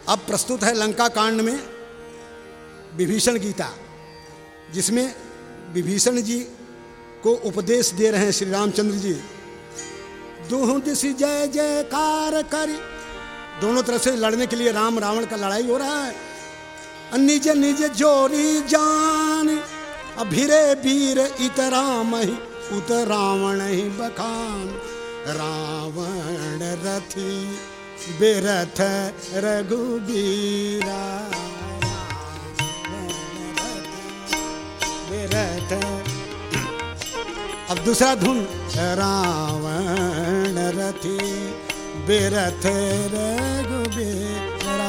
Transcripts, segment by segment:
अब प्रस्तुत है लंका कांड में विभीषण गीता, जिसमें विभीषण जी को उपदेश दे रहे हैं श्री रामचंद्र जी। दोनों दिश जय जयकार करी, दोनों तरफ से लड़ने के लिए राम रावण का लड़ाई हो रहा है। निज निज जोरी जान अभिरे वीर इत राम ही उत रावण ही बखान। रावण रथी बिरथ रघुबीरा, बिरथ। अब दूसरा धुन, रावण रथी बिरथ रघुबीरा।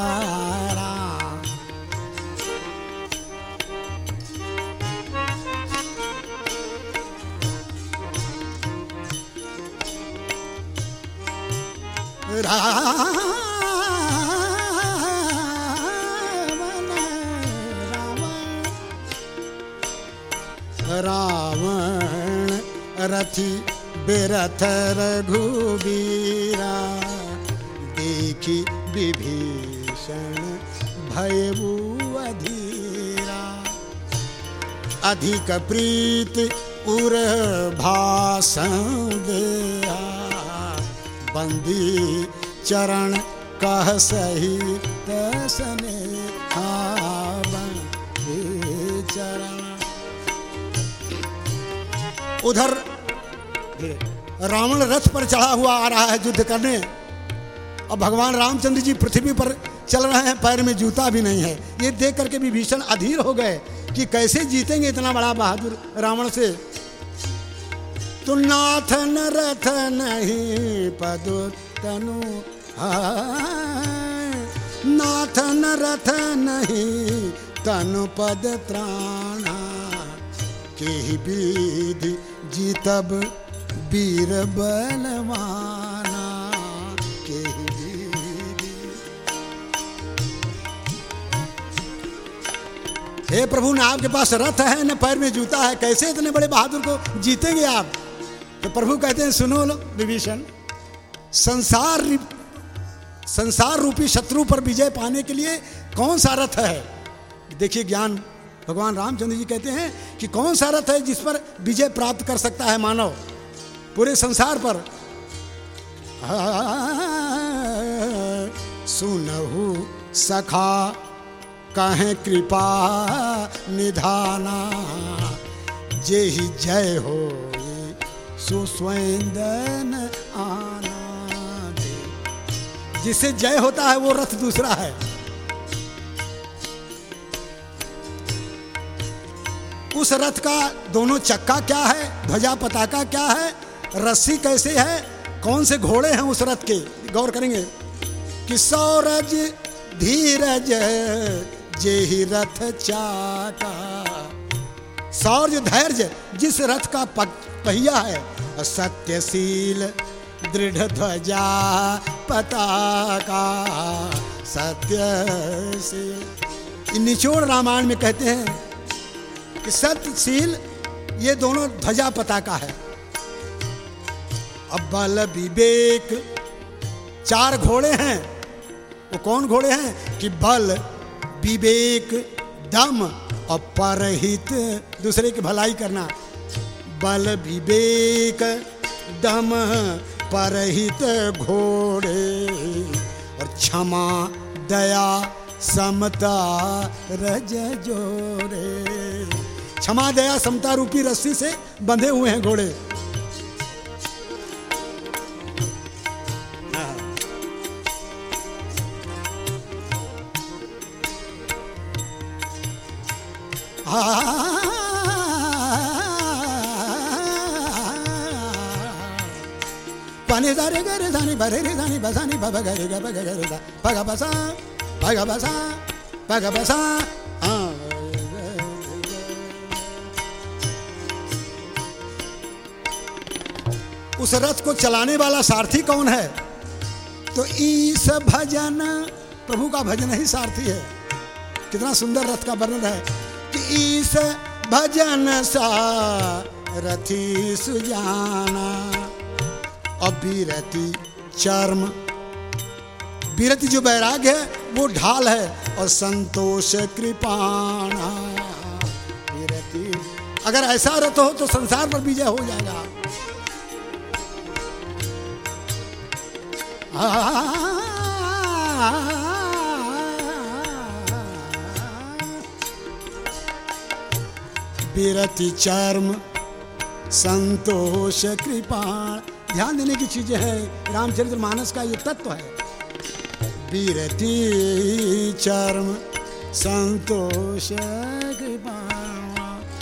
रावण रथी बिरथ रघुबीरा, देखी विभीषण भयउ अधीरा। अधिक प्रीत उर भाषण देहा, बंदी चरण कह सही तसने। बंदी चरण। उधर रावण रथ पर चढ़ा हुआ आ रहा है युद्ध करने। अब भगवान रामचंद्र जी पृथ्वी पर चल रहे हैं, पैर में जूता भी नहीं है। ये देख करके विभीषण अधीर हो गए कि कैसे जीतेंगे इतना बड़ा बहादुर रावण से। तो नाथ न रथ नहीं पदु तनु, नाथ न रथ नहीं तनु पद त्राणा। के विधि जीतब वीर बलवाना, के विधि। हे प्रभु, न आपके पास रथ है न पैर में जूता है, कैसे इतने बड़े बहादुर को जीतेंगे आप? तो प्रभु कहते हैं, सुनो लो विभीषण, संसार रूपी शत्रु पर विजय पाने के लिए कौन सा रथ है? देखिए ज्ञान भगवान रामचंद्र जी कहते हैं कि कौन सा रथ है जिस पर विजय प्राप्त कर सकता है मानव पूरे संसार पर। सुनहु सखा कहें कृपा निधाना, जेहि जय हो सुस्वैंदन आना। जिससे जय होता है वो रथ दूसरा है। उस रथ का दोनों चक्का क्या है, ध्वजा पताका क्या है, रस्सी कैसे है, कौन से घोड़े हैं उस रथ के, गौर करेंगे। कि सौरज धीरज जेहि रथ चाका, शौर्य धैर्य जिस रथ का पहिया है, सत्यशील दृढ़ ध्वजा पताका। सत्यशील निचोड़ रामायण में कहते हैं कि सत्यशील ये दोनों ध्वजा पताका है। अब बल विवेक चार घोड़े हैं, वो कौन घोड़े हैं? कि बल विवेक दम और परहित, दूसरे की भलाई करना। बल विवेक दम परहित घोड़े, और क्षमा दया समता रज जोड़े। क्षमा दया समता रूपी रस्सी से बंधे हुए हैं घोड़े। पानी दारे गरे दानी भरे रे दानी बसानी बाबा गरे गा बगा गरे दा पगा बसा पगा बसा पगा बसा। उस रथ को चलाने वाला सारथी कौन है? तो ईश भजन, प्रभु का भजन ही सारथी है। कितना सुंदर रथ का वर्णन है कि ईश भजन सारथी सुजाना, अबिरति चर्म विरति जो वैराग्य है वो ढाल है, और संतोष कृपाणा विरति। अगर ऐसा रत हो तो संसार पर विजय हो जाएगा। विरति चर्म संतोष कृपाण, ध्यान देने की चीजें है। रामचरितमानस का ये तत्व है। विरति चर्म संतोष कृपाण,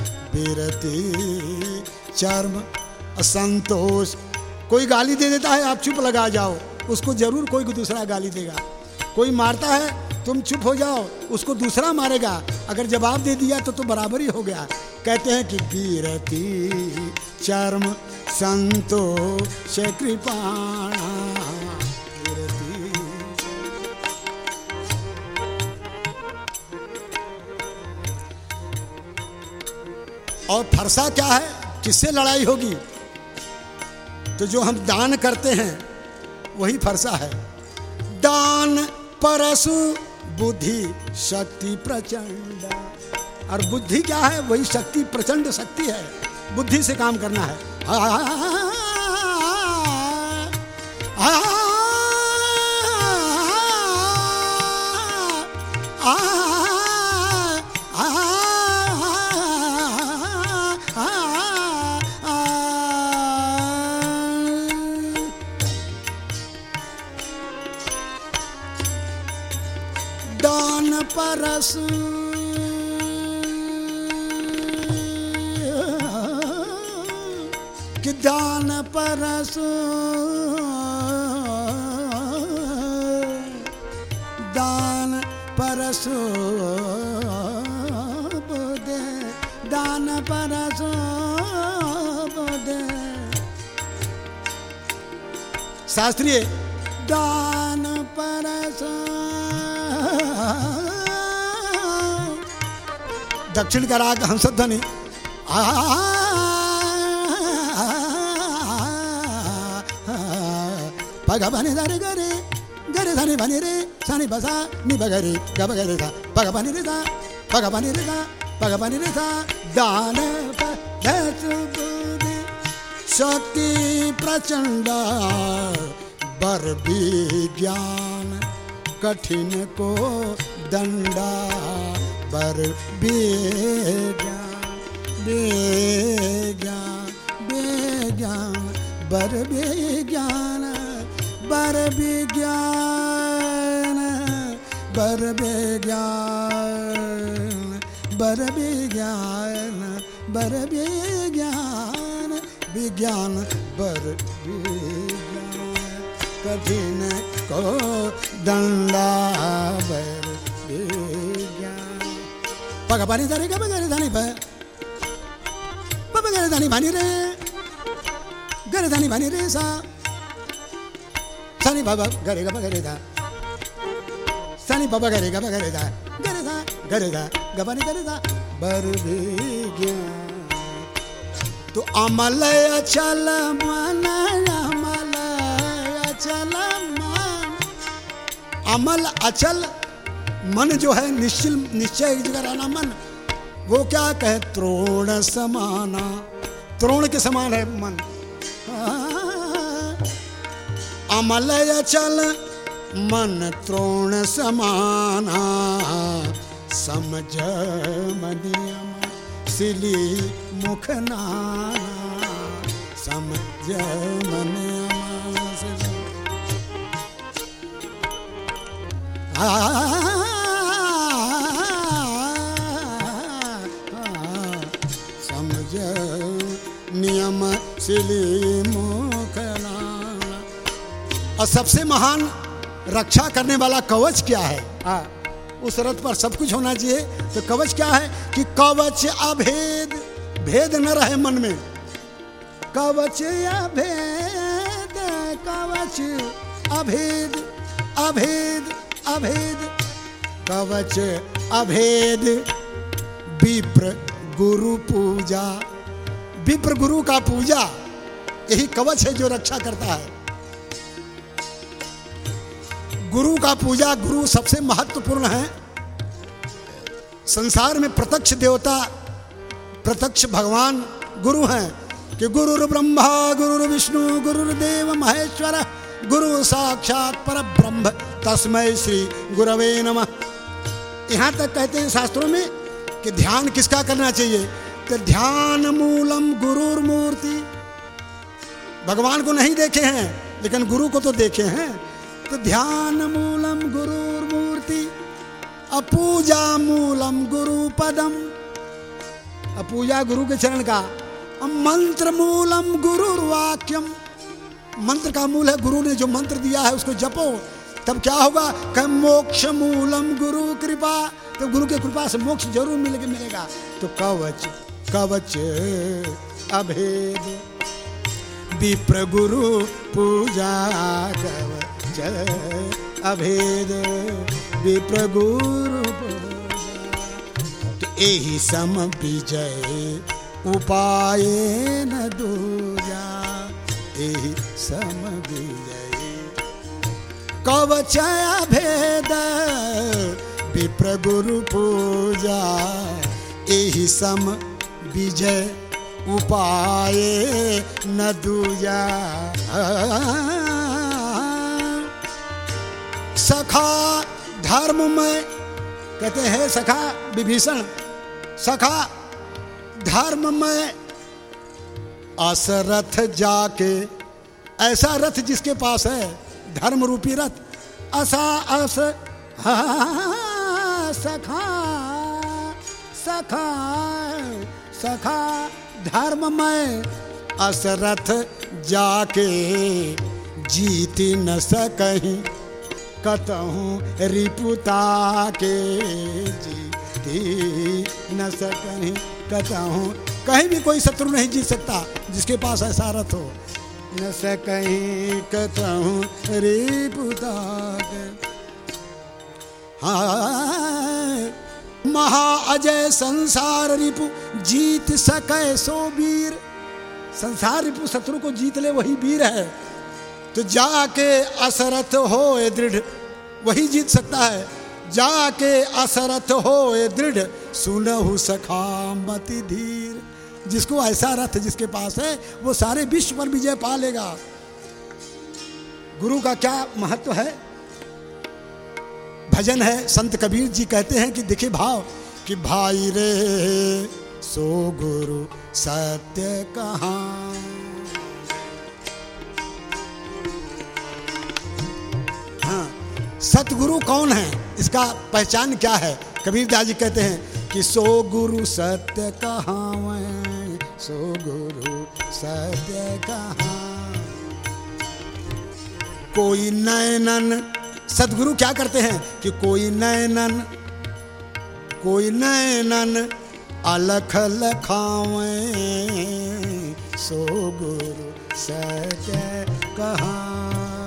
विरति चर्म असंतोष। कोई गाली दे देता है, आप चुप लगा जाओ, उसको जरूर कोई दूसरा गाली देगा। कोई मारता है, तुम चुप हो जाओ, उसको दूसरा मारेगा। अगर जवाब दे दिया तो बराबर ही हो गया। कहते हैं कि विरति चर्म संतोष कृपाणा विरति। और फरसा क्या है, किससे लड़ाई होगी? तो जो हम दान करते हैं वही फरसा है। दान परसु बुद्धि शक्ति प्रचंड। और बुद्धि क्या है? वही शक्ति, प्रचंड शक्ति है। बुद्धि से काम करना है। दान परसु कि दान परसु, दान परसु बुद्धे, दान परसु बुद्धे। शास्त्रीय दान परसु, दक्षिण का राग हंसध्वनि भगवान धरे गरे गरे धनी बनी रे सानी बसा नि बगरे गब गरे था भगवान रे था भगवान रे था भगवान रे था। दान बुद्धि शक्ति प्रचंड बर विज्ञान कठिन को दंडा। बर विज्ञान विज्ञान विज्ञान बर विज्ञान बर विज्ञान बर विज्ञान बर विज्ञान बर विज्ञान विज्ञान बर विज्ञान कठिन को दंडा। बर विज्ञान पग पानी धरे गब गरे धानी पग गरे धानी भानी रे गरे धानी भानी रे सा सानी बाबा गरे गब गरे धा सानी बाबा गरे गब गरे धा गरे धा गबानी गरे धा। बर विज्ञान तो अमल अचल मन अमल अचल मन। अमल अचल मन जो है निश्चय एक जगह रहना मन, वो क्या कहे? त्रोण समाना, त्रोण के समान है मन। अमल अचल मन त्रोण समाना समझ मनियम सिली मुख नाना। समझ मनियम सिली समझ नियम सिली मुख नाना। और सबसे महान रक्षा करने वाला कवच क्या है? उस रथ पर सब कुछ होना चाहिए। तो कवच क्या है? कि कवच अभेद, भेद न रहे मन में। कवच अभेद, कवच अभेद, अभेद अभेद कवच अभेद। विप्र गुरु पूजा, विप्र गुरु का पूजा यही कवच है जो रक्षा करता है। गुरु का पूजा, गुरु सबसे महत्वपूर्ण है। संसार में प्रत्यक्ष देवता, प्रत्यक्ष भगवान गुरु हैं कि गुरुर् ब्रह्मा गुरुर् विष्णु गुरुर्देव महेश्वर गुरु साक्षात परब्रह्म तस्मै श्री गुरवे नमः। यहाँ तक कहते हैं शास्त्रों में कि ध्यान किसका करना चाहिए, तो ध्यान मूलम गुरुर्मूर्ति। भगवान को नहीं देखे हैं लेकिन गुरु को तो देखे हैं, तो ध्यान मूलम गुरुर्मूर्ति अपूजा मूलम गुरु पदम। अपूजा गुरु के चरण का। मंत्र मूलम गुरुर्वाक्यम, मंत्र का मूल है गुरु ने जो मंत्र दिया है उसको जपो, तब क्या होगा कि मोक्ष मूलम गुरु कृपा, तो गुरु की कृपा से मोक्ष जरूर मिलेगा। तो कवच कवच अभेद विप्र गुरु पूजा, कवच अभेद विप्र गुरु पूजा। तो एहि सम विजय उपाय न दूजा, एहि सम विजय कवच अभेद विप्र गुरु पूजा, एहि सम विजय उपाय न दूजा। सखा धर्म में कहते हैं, सखा विभीषण, सखा धर्म में असरथ जाके, ऐसा रथ जिसके पास है धर्म रूपी रथ, असा अस सखा सखा सखा धर्म में असरथ जाके, जीत न सकहीं कतहूँ रिपुता के, जीती न सकहीं कतहूँ, कहीं भी कोई शत्रु नहीं जीत सकता जिसके पास ऐसा रथ हो। न सकहीं कतहूँ रिपुता के। हाँ, महा अजय संसार रिपु जीत सके सो वीर। संसार रिपु शत्रु को जीत ले वही वीर है। तो जाके असरथ होए दृढ़, वही जीत सकता है। जाके असरथ होए दृढ़, सुनहु सखा मति धीर। जिसको ऐसा रथ जिसके पास है वो सारे विश्व पर विजय पा लेगा। गुरु का क्या महत्व है। भजन है, संत कबीर जी कहते हैं कि देखिए भाव कि भाई रे सो गुरु सत्य कहाँ। हाँ, सतगुरु कौन है, इसका पहचान क्या है। कबीरदास जी कहते हैं कि सो गुरु सत्य कहाँ, सो गुरु सत्य कहाँ। कोई नैनन, सदगुरु क्या करते हैं कि कोई नैनन अलख लखावे, सो गुरु सत्य कहाँ।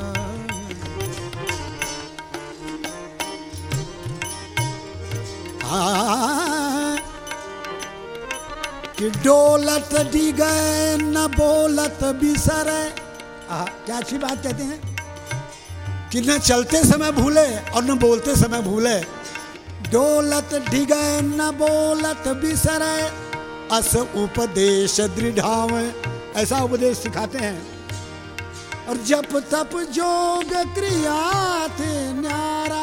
कि डोलत डिगे न बोलत बिसरे। क्या अच्छी बात कहते हैं कि न चलते समय भूले और न बोलते समय भूले। डोलत डिगे न बोलत बिसरे, अस उपदेश दृढ़ावे। ऐसा उपदेश सिखाते हैं। और जप तप जोग क्रिया थे न्यारा,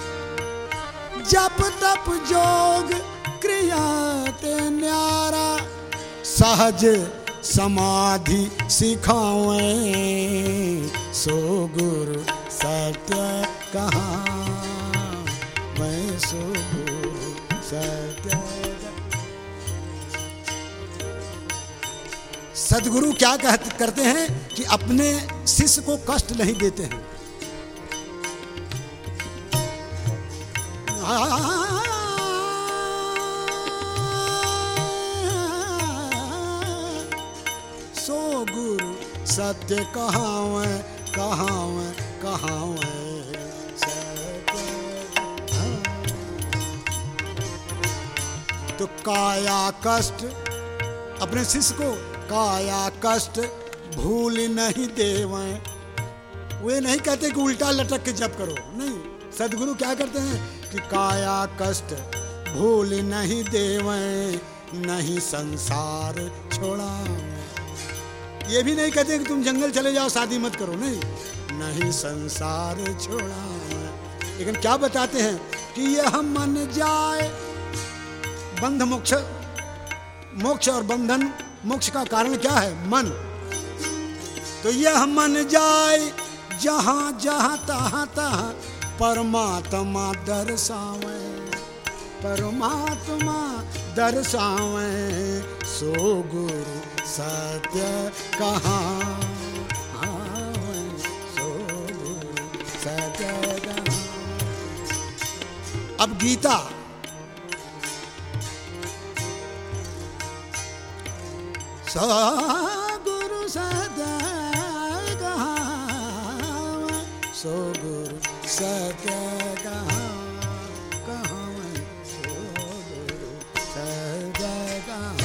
जप तप जोग क्रिया ते न्यारा। सहज समाधि सिखावे, सो गुरु सत्य कहाँ, मैं सो गुरु सत्य। सदगुरु क्या करते हैं कि अपने शिष्य को कष्ट नहीं देते हैं। सो गुरु सत्य कहावे कहावे कहावे सत्य। तो काया कष्ट, अपने शिष्य को काया कष्ट भूल नहीं देवें। वे नहीं कहते कि उल्टा लटक के जप करो, नहीं। सदगुरु क्या करते हैं कि काया कष्ट भूल नहीं देवें, नहीं संसार छोड़ा। ये भी नहीं कहते कि तुम जंगल चले जाओ, शादी मत करो, नहीं। नहीं संसार छोड़ा, लेकिन क्या बताते हैं कि यह मन जाए बंध मोक्ष। मोक्ष और बंधन, मोक्ष का कारण क्या है? मन। तो यह मन जाए जहाँ जहाँ तहाँ तहाँ परमात्मा दर्शावे, परमात्मा दर्शावे, सो गुरु सत्य कहाँ, सो गुरु सत्य कहाँ। अब गीता सो गुरु सत्य कहाँ, सो गुरु सत्य कहाँ, कहाँ सो गुरु सत्य कहाँ।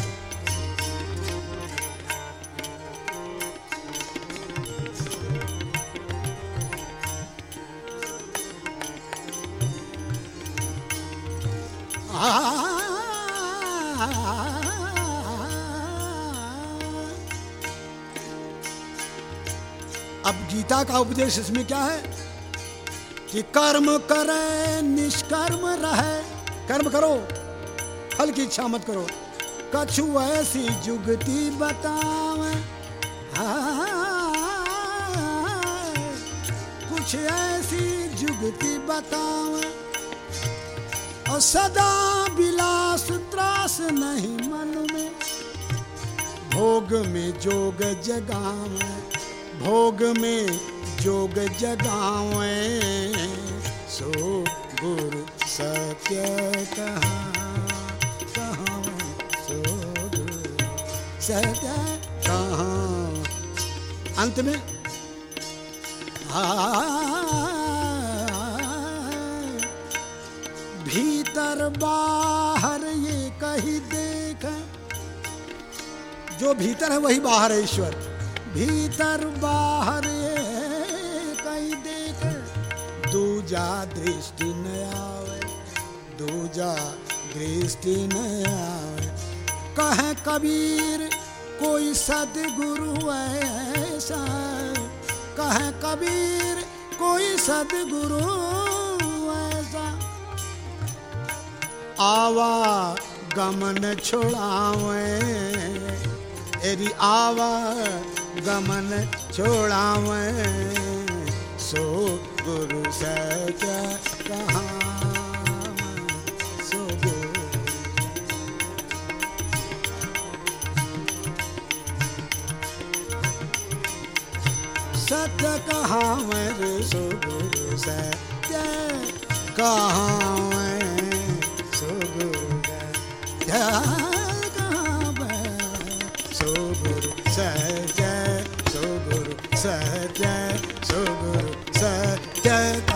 अब गीता का उपदेश इसमें क्या है कि कर्म करे निष्कर्म रहे। कर्म करो, फल की इच्छा मत करो। कछु ऐसी जुगति बतावे, कुछ ऐसी जुगति बतावे, और सदा विलास त्रास नहीं मन में, भोग में जोग जगावे, भोग में जोग जगावे, सो गुरु सत्य कहाँ, कहाँ सो गुरु सत्य कहाँ। अंत में भीतर बाहर ये कहीं देख, जो भीतर है वही बाहर है ईश्वर। भीतर बाहर ये कहीं देख, दूजा दृष्टि न आवे, दूजा दृष्टि न आवे। कहे कबीर कोई सदगुरु ऐसा, कहे कबीर कोई सदगुरु ऐसा, आवा गमन छोड़ावे, यदि आवा गमन छोड़ावे, सो गुरु सत्य कहाँ, सो गुरु सत्य कहाँ, सो गुरु सत्य कहाँ, सो गुरु सो गुरु सत्य, सो गुरु सत्य, सो गुरु सत्य।